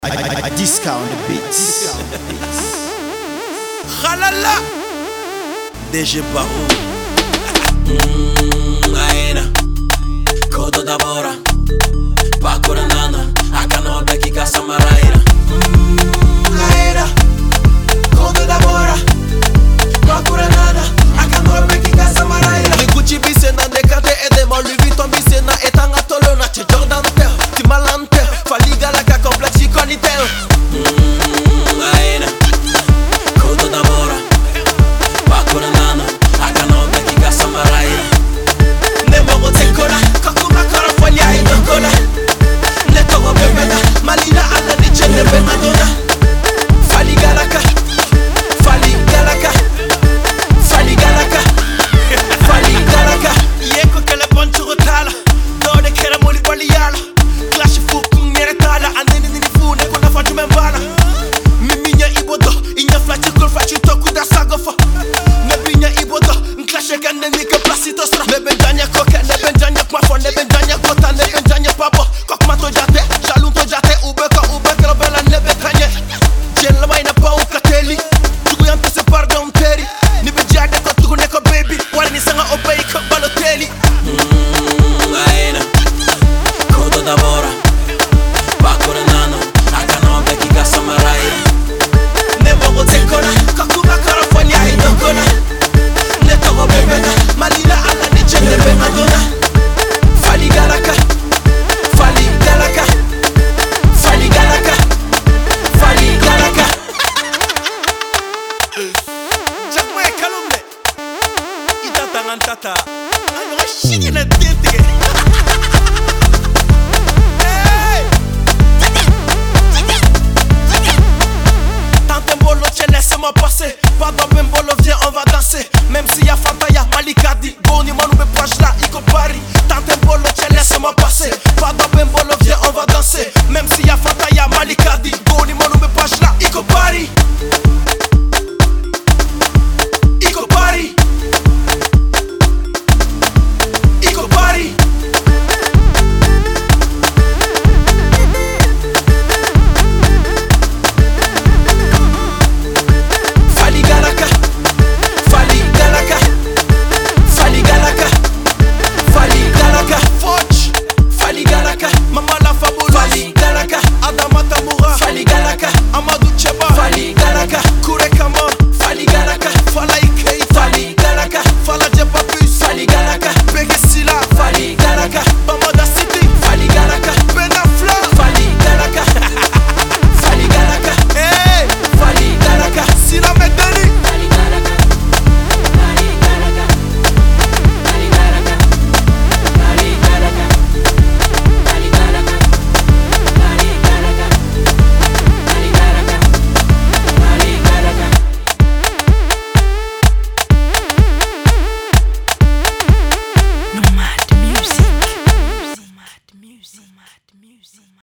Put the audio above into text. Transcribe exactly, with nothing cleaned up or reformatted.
I, I, I discount the beats. Halala D J Barou. Mmm, aena Kodo da bora Bakura nana Akano beki kasa maraira. Mmm, aena Kodo da bora Bakura nana Akano beki kasa maraira. Ni Gucci bise na nekate edema Louis Vuitton bise na etanga tolo na che Jordan tel Ti malante Faliga la ka complexi con i tel. Mmm, aena Kodo da bora Bakura nana Akano beki kasa maraira. Nemo tekora Kakuma kara fanya idokola Netogo bebeda Malina ala ni chende benadona. Fali galaka Fali galaka Fali galaka Fali galaka. Yeko kele boncho rotala Dode kera moli bali yala Clash fuku nyere tala Andeni nini fu neko na fatu membala. Miminya ibodo Inya flachi kul fachi toku da sagofa. Nebinya ibodo Nklashe kande nike plasito stra. Nebendanya koke Nebendanya kwafo Nebendanya kota Nebendanya pabo Kok mato jate Jalun to jate Ube ka ube Krabela nebe kanye Jen la mayna pa ukateli Tugu yante se pardon teri Nibe jade ko tugu neko baby Wale ni sanga obey ko baloteli. Mmm, aena Kodo da bora Bakura nana Akano beki kasa maraira. Nemo tekona Kakuma kara fanya idokona Netogo bebeda Malina ala ni chende benadona. Fali galaka Fali galaka Fali galaka Fali galaka. Jakma e kalumne Itata ngantata Ano ga shige na tintige. Hey Tante mbolo tche laisse-moi passer. Pardon mbolo viens on va danser. Même si y'a Fanta y'a Malikadi Boni manu me proche là y compari. Tante mbolo tche laisse-moi passer. Pardon mbolo viens on va danser. Même si y'a Fanta y'a Malikadi